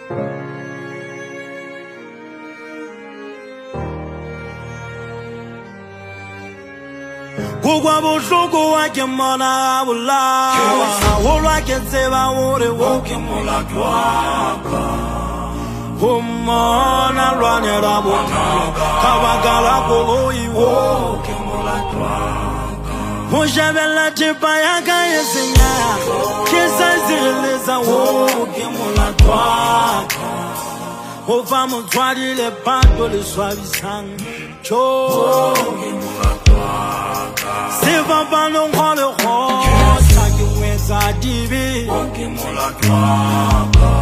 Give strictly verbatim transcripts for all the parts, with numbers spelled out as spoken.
Kugwa busuku wake mona bulawa Wolwake tseba wore woke mula twaka Humana lwane rabo Kawagala kogoi woke mula twaka Mujabela tipa yaka yesinya Kisa zileza woke mula twaka Ova mutwadi le pato le suavisang Cho Siva bano khole kho Saki weza dibi Woke mula twaka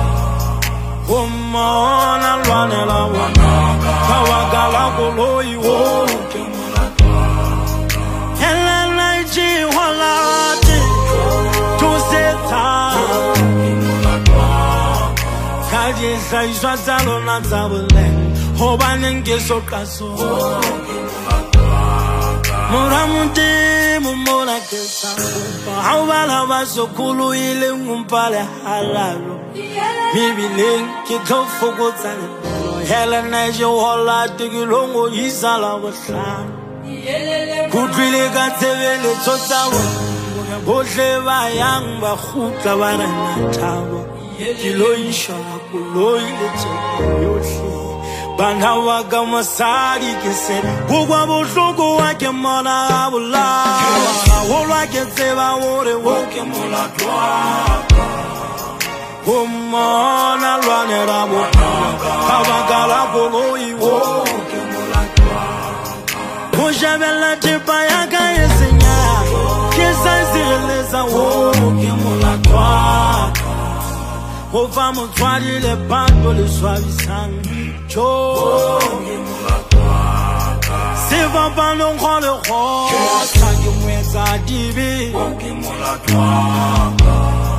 Umana lwane la wanaka Kawagala koloi woke mula twaka Hela naichi walati Tuseta Woke mula twaka Kaji saiswa zalo na zabuleng Hoba nenge sokaso Woke mula Muramuti mumona kesa kumpa Hawala waso kulu ile ngumpale halalo Mibiling kitofu kutane Hela neje wala tikilongo isala waslan Kutwile katevele totawa Boshe bayang bakhuta barana tawa Kilo inshala kulo ile toka yoshi Banhawa kama sari kese Kugwa busuku wake mona bulawa Wolwake tseba wore woke mula twaka Humana lwane rabo Kawagala kogoi woke mula twaka Mujabela tipa yaka yesinya Kisa zileza woke mula twaka Ova mutwadi le pato le suavisang Cho Siva bano khole kho Saki mweza dibi Woke mula twaka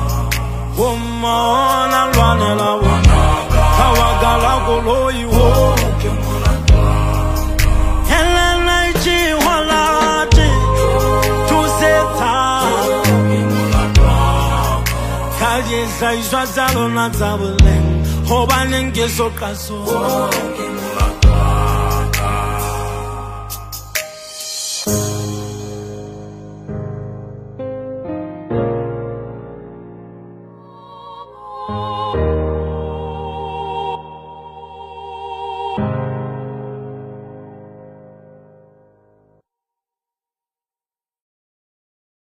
Umana lwane la wanaka Kawagala koloi woke mula twaka Hela naichi walati Tuseta Woke mula twaka Kaji saiswa zalo na zabuleng Hoba nenge sokaso